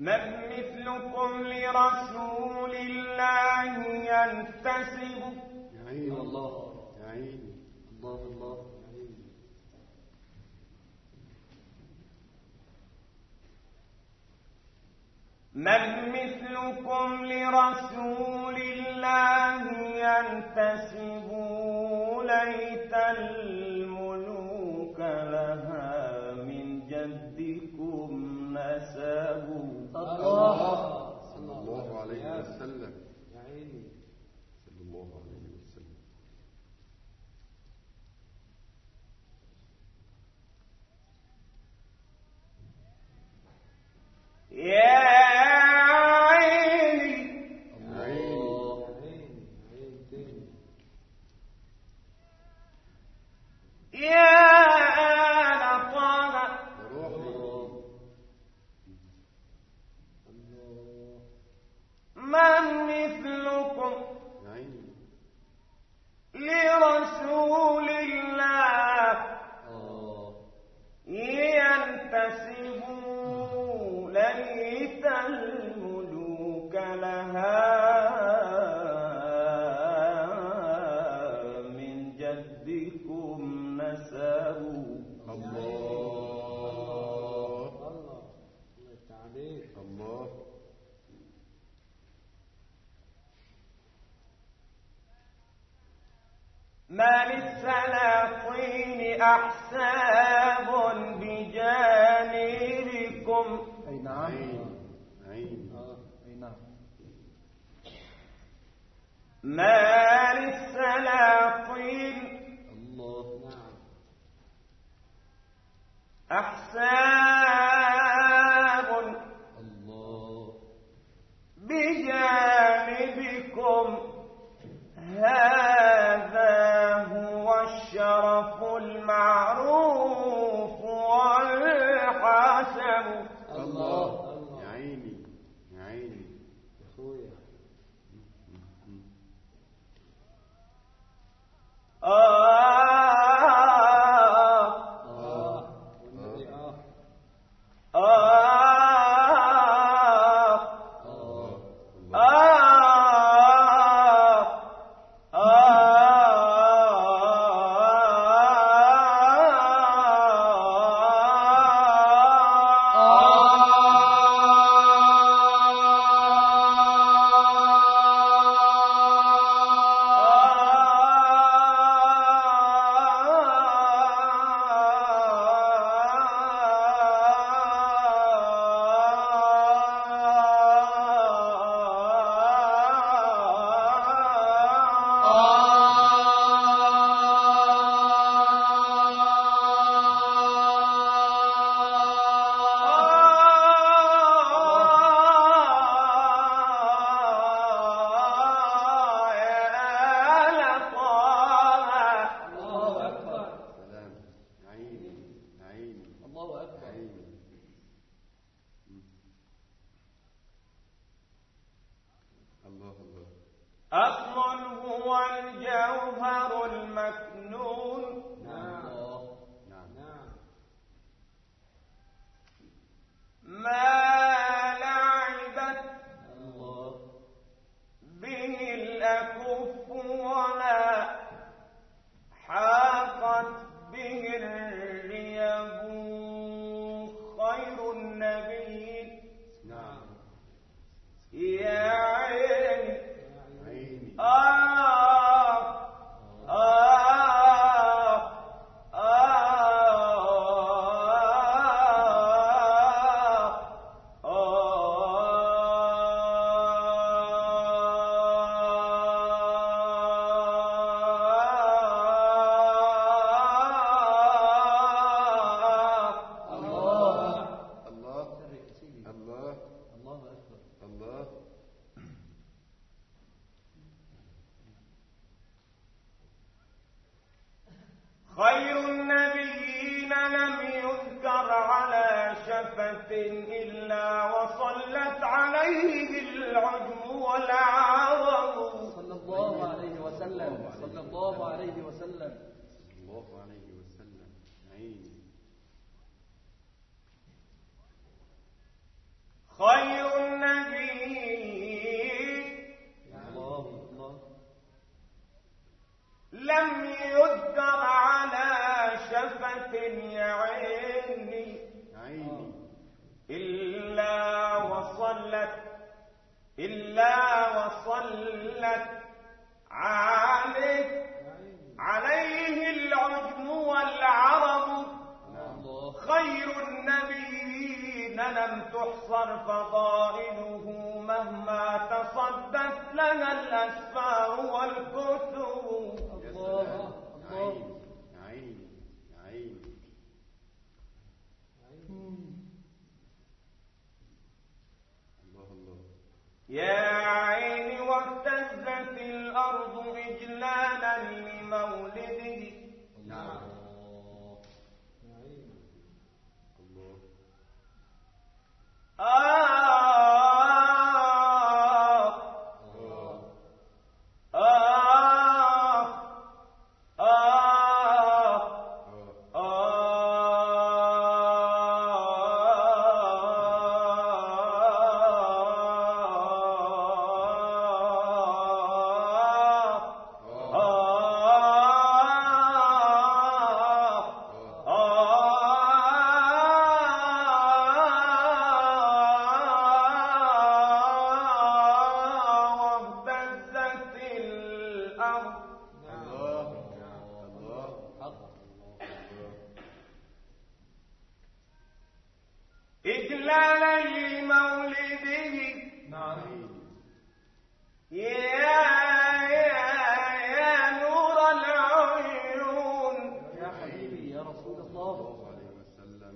من مثلكم لرسول الله ينتسب. يا عين الله، يا عين الله، الله يا عين. من مثلكم لرسول الله ينتسب. ليت الملوك لها من جدكم نسب. صلى الله عليه وسلم. يا عيني صلى الله عليه وسلم. يا لرسول الله ينتسب. ليت الملوك لها من جدكم نسب. الله الله. ما للسلاطين أحساب بجانبكم. أي نعم. أي نعم. ما للسلاطين الله نعم أحساب الله بجانبكم. هذا هو الشرف المعروف والحسب. الله. يا عيني يا عيني يا اخويا. أصل هو الجوهر المكنون. ما لعبت به الأكف ولا حاقت به الريب. خير النبي يا عيني خير النبيين لم يذكر على شفة إلا وصلت عليه العجم والعرب. صلى الله عليه وسلم. صلى الله عليه وسلم. صلى الله عليه وسلم. عيني. خير وصلت عليه العجم والعرب. خير النبيين لم تحصر فضائله مهما تصدت لنا الأسفار والكتب. الله الله يا عيني يا عيني الله الله يا عيني واهتزت الأرض إجلالا لمولده. نعم إجلالا لمولده. يا نور العيون يا حبيبي يا رسول الله عليه وسلم.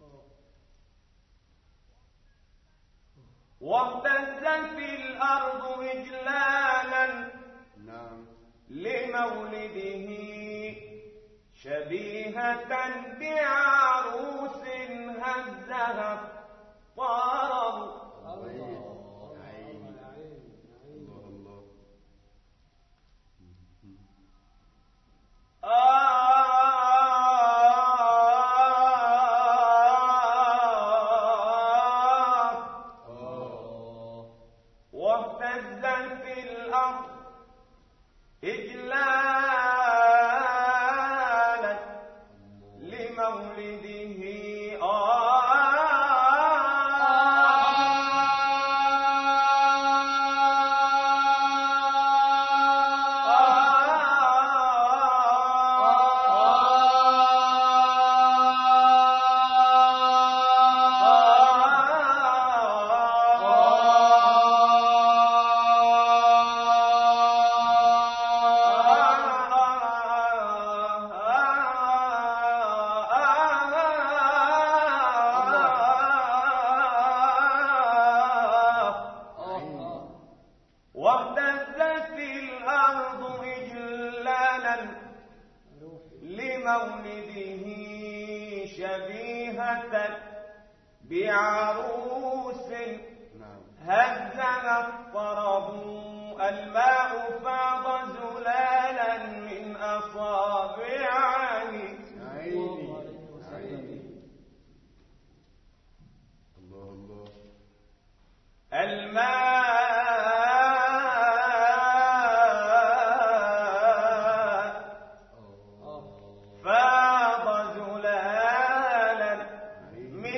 واهتزت الأرض إجلالا نعم لمولده شبيهة بعروس هزها الطرب. الله الله واهتزت الأرض إجلالا لمولده. واهتزت الأرض إجلالا لمولده شبيهة بعروس هزها الطرب. الماء فاض زلالا من أصابعه. الماء فاض زلالا من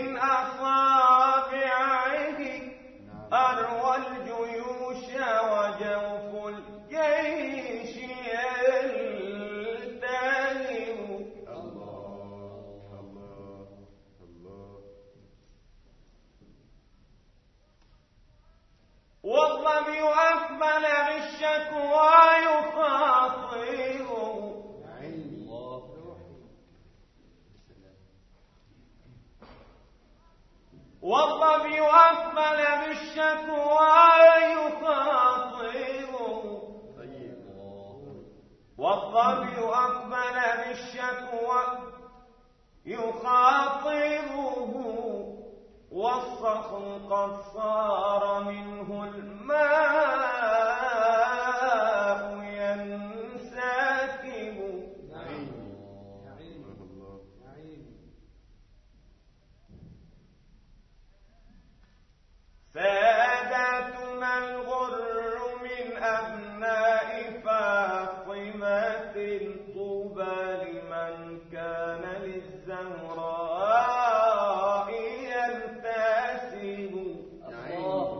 أصابعه أروى الجيوش وجوف الجيش يلتهم. والظبي أقبل بالشكوى يخاطره. والظبي أقبل بالشكوى يخاطره. والظبي أقبل بالشكوى يخاطره. والصخر قد صار منه الماء ينسكب. ساداتنا الغر من أبناء فاطمة طوبى لمن كان للزهراء ينتسب. الله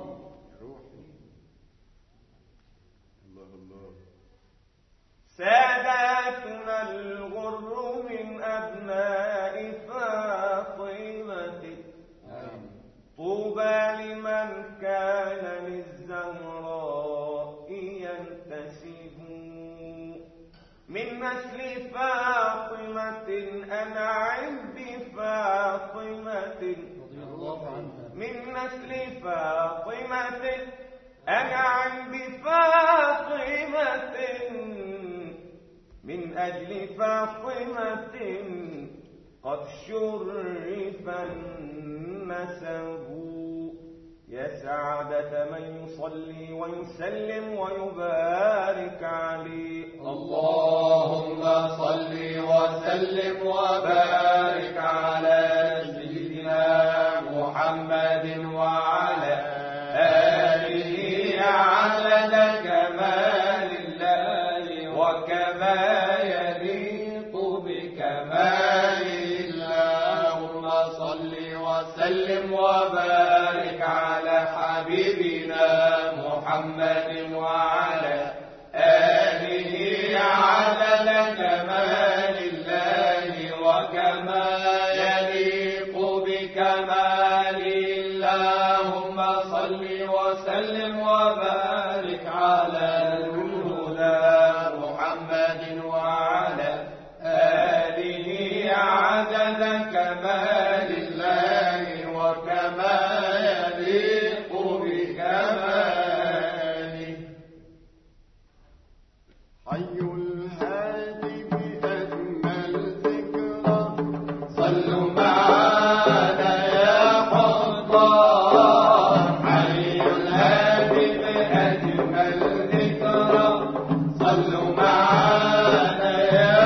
لمن كان للزهراء ينتسب من نسل فاطمة أنعم بفاطمة من نسل فاطمة أنعم بفاطمة من أجل فاطمة قد شرف النسب يا سعادة من يصلي ويسلم ويبارك عليه اللهم صل وسلم وبارك على سيدنا محمد وعلى آله عدد كمال الله وكما يليق بكمال اللهم صل وسلم وبارك على حبيبنا محمد وعلى آله عدد كمال الله وكما يليق بكمال اللهم صل وسلم وبارك على الهدى محمد وعلى آله عدد كمال الله وكما يليق بكماله حي الهادي بأجمل ذكرى صلوا معنا يا حضار حي الهادي بأجمل ذكرى صلوا معنا يا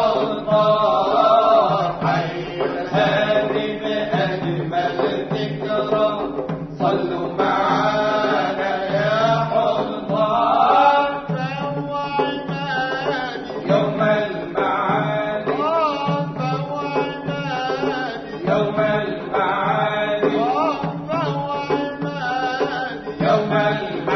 حضار حي الهادي بأجمل ذكرى صلوا معنا يا حضار يوم المعاد يوم المعاد يوم المعاد